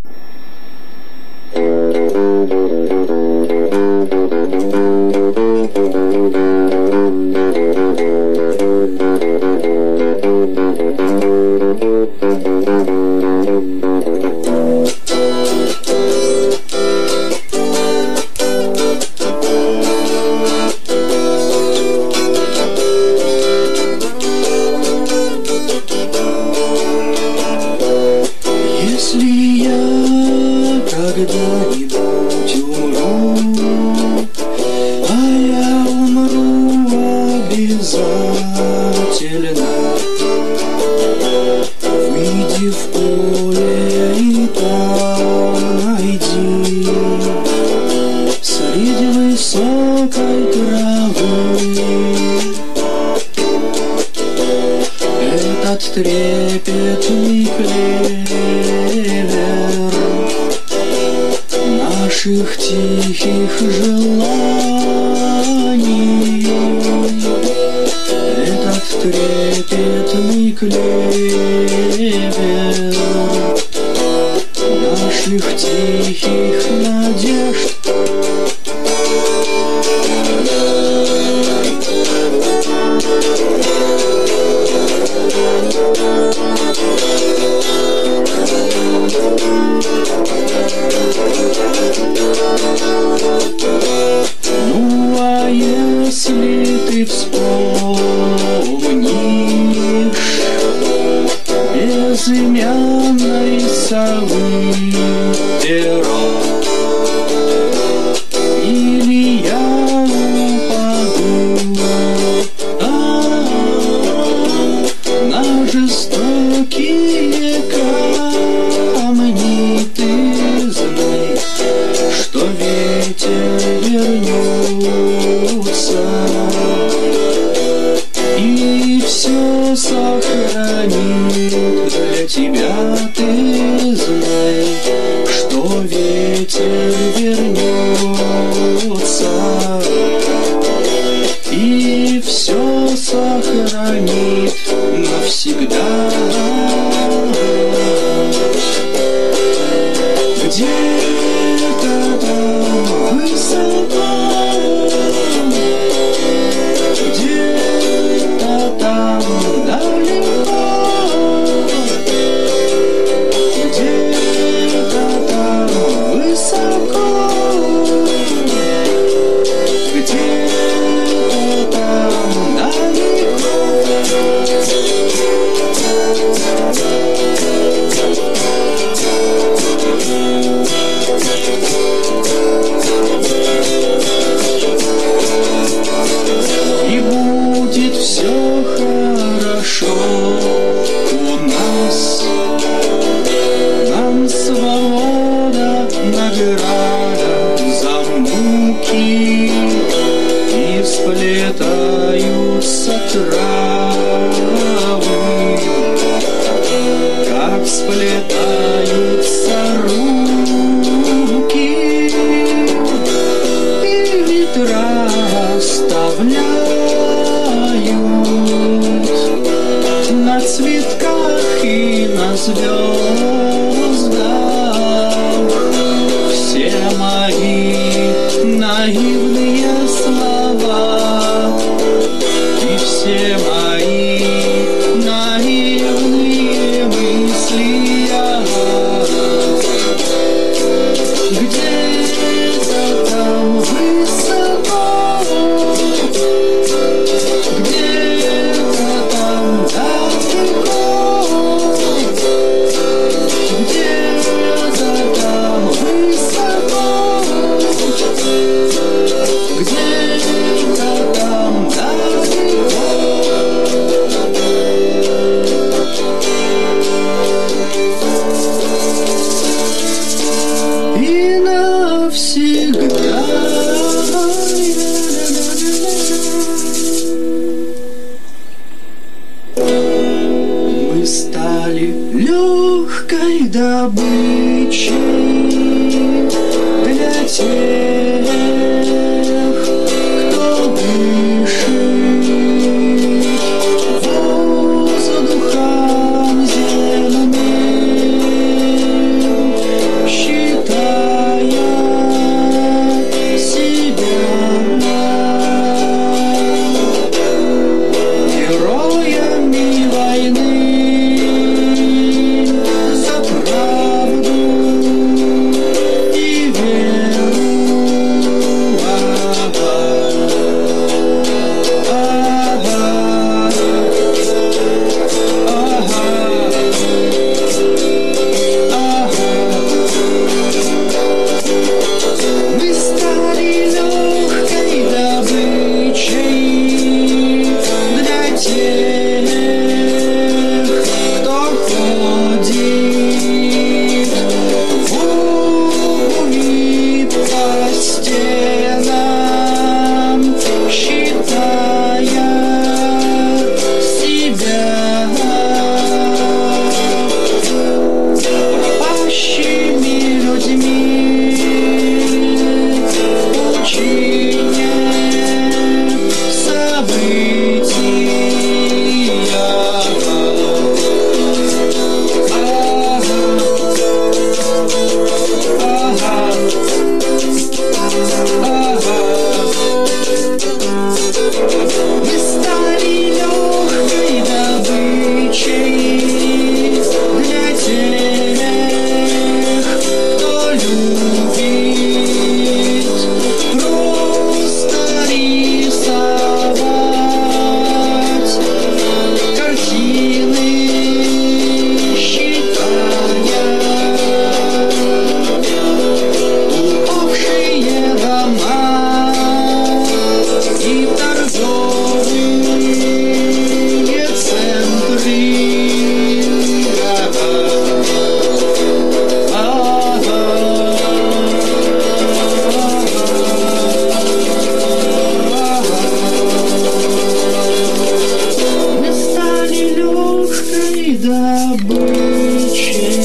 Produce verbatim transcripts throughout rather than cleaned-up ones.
Трепетный клевер наших тихих желаний. Этот трепетный клевер наших тихих надежд. Ну, а если ты вспомнишь безымянной совы перо, или я упаду на жестокие камни, ты знай, что ветер вернется и все сохранит для тебя. Ты знай, что ветер вернется и все сохранит навсегда. Где-то там высоко, где-то там далеко, где-то там высоко, где-то там далеко. И будет все хорошо у нас. Нам свобода награда за муки, и сплетаются травы, как сплетаются руки, и ветра оставляют на цветках и на звездах все мои наивные слова и все мои наивные мысли. Где-то там высоко, где-то там далеко, где-то там высоко, где-то там далеко. И навсегда. Мы стали легкой добычей для тех, кто дышит воздухом земным, тьме, пучине события. Мы стали легкой добычей для тех, кто любит просто рисовать картины, считая упавшие дома и торговые центры. Мы стали легкой добычей.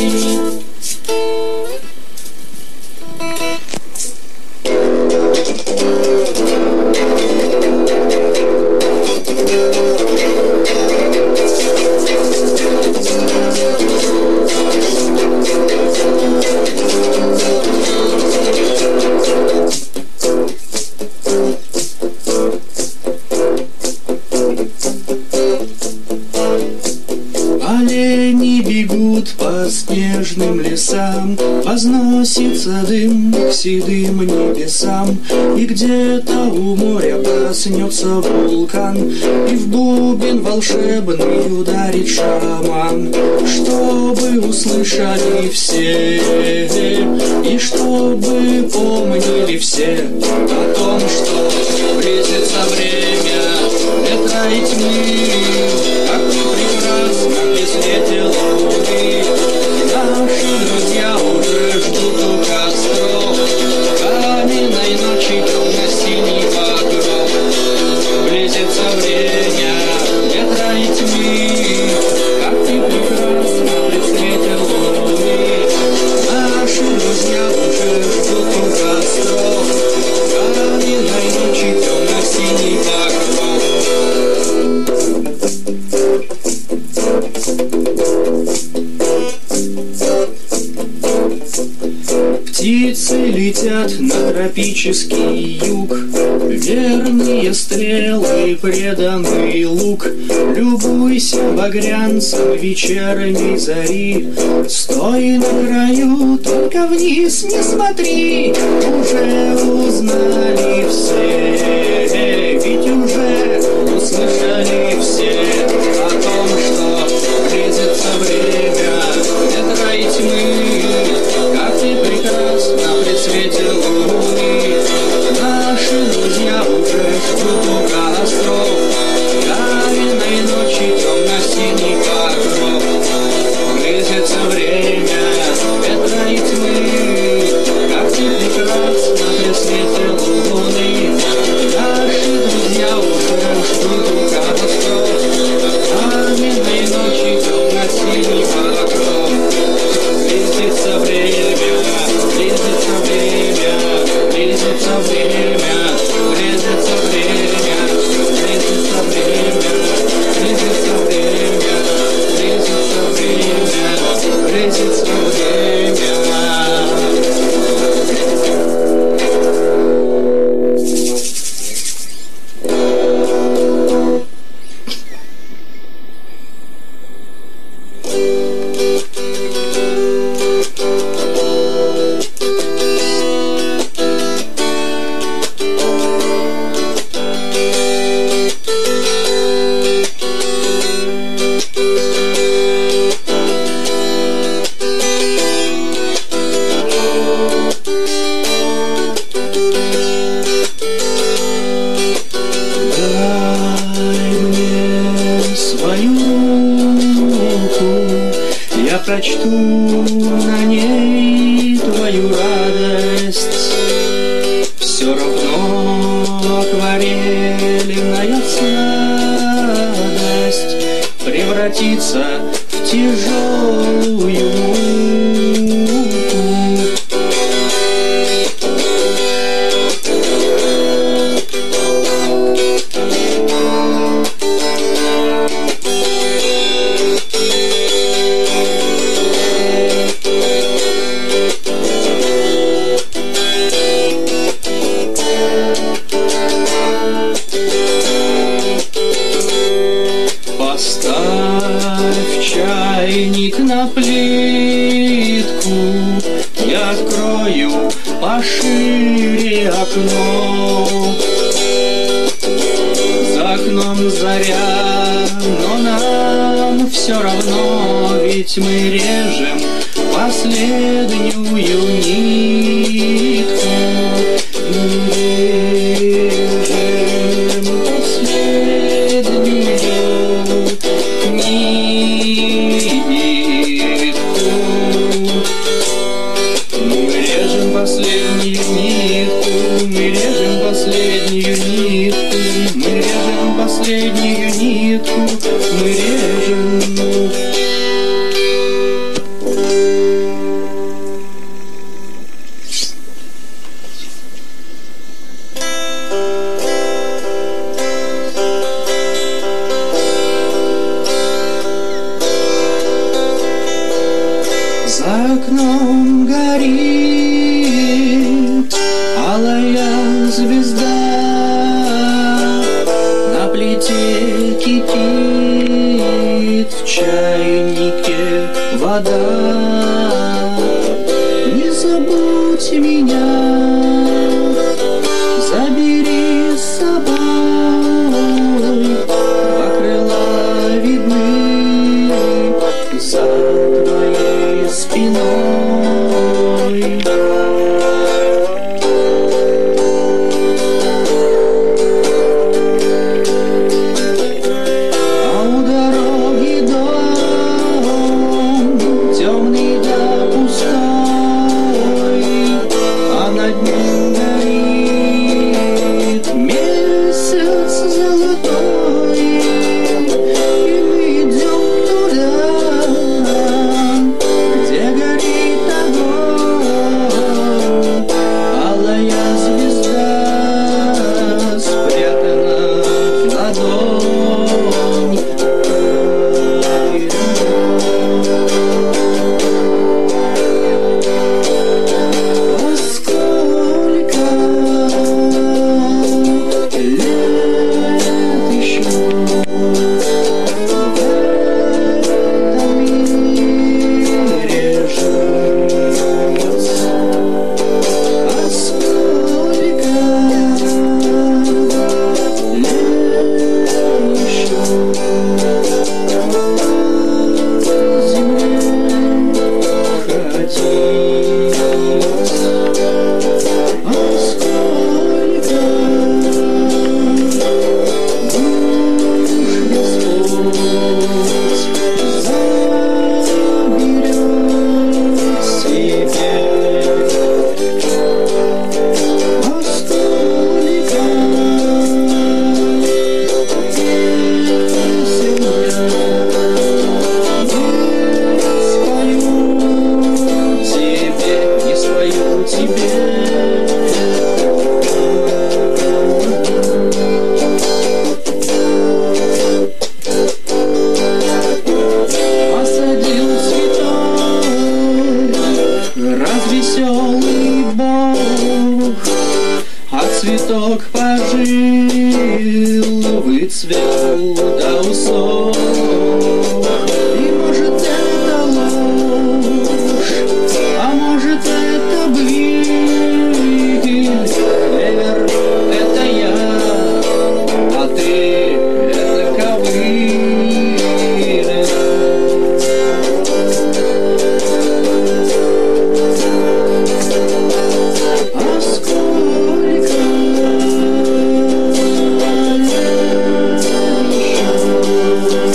Олени бегут по снежным лесам, возносится дым к седым небесам, и где-то у моря проснется вулкан, и в бубен волшебный ударит шаман, чтобы услышали все, и чтобы помнили все о том, что близится время ветра и тьмы. Как ты прекрасна при свете луны, наши друзья уже ждут у костров, каменной ночи темно-синий покров. Близится время ветра и тьмы, как ты прекрасна при свете луны, наши друзья уже ждут у костров, каменной ночи темно-синий покров. Птицы летят на тропический юг, верные стрелы, преданный лук. Любуйся багрянцем вечерней зари, стой на краю, только вниз не смотри. Уже узнали все, ведь уже услышали все о том, что близится время ветра и тьмы. Как ты прекрасна при свете луны, наши друзья уже ждут у костров, каменной ночи темно-синий покров. Близится время ветра и тьмы, как ты прекрасна при свете луны, наши друзья уже ждут у костров, каменной ночи темно-синий покров. Близится время, близится время, близится время, близится время, близится время, близится время, близится время, близится время. открою пошире окно. За окном заря, но нам все равно, ведь мы режем последнюю нитку. Режем последнюю нитку. Мы режем последнюю нитку. Мы режем последнюю нитку. Мы режем последнюю нитку. Мы режем. За окном горит алая звезда, на плите кипит в чайнике вода. Не забудь меня, забери с собой, два крыла видны за твоей спиной. А у дороги дом темный да пустой, а над ним горит месяц золотой. И мы идем туда, где горит огонь. Алая звезда спрятана в ладонь. Сколько лет еще в этом мире жить? А сколько лет еще развеселый Бог, а цветок пожил, выцвел до усов. И может это ложь, а может это быль. Клевер — это я, а ты — это ковыль. А сколько лет еще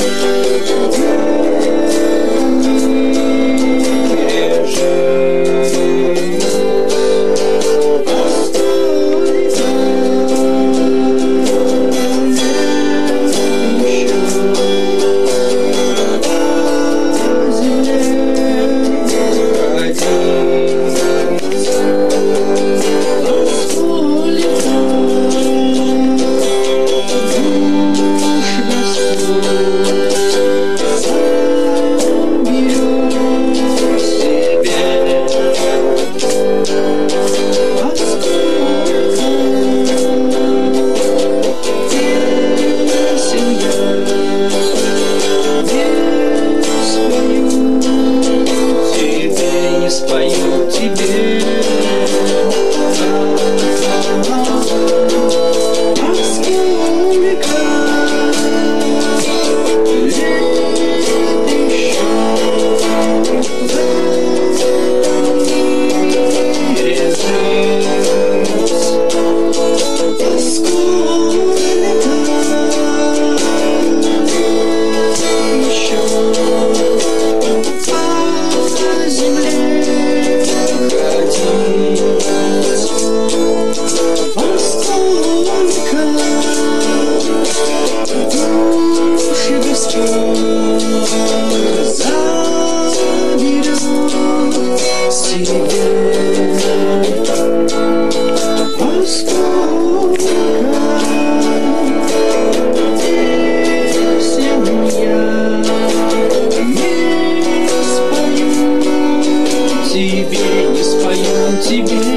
спою тебе. А сколько лет еще в этом мире жить? А сколько еще по земле ходить? А сколько души Господь заберет себе? А сколько песен я не спою тебе, не спою тебе.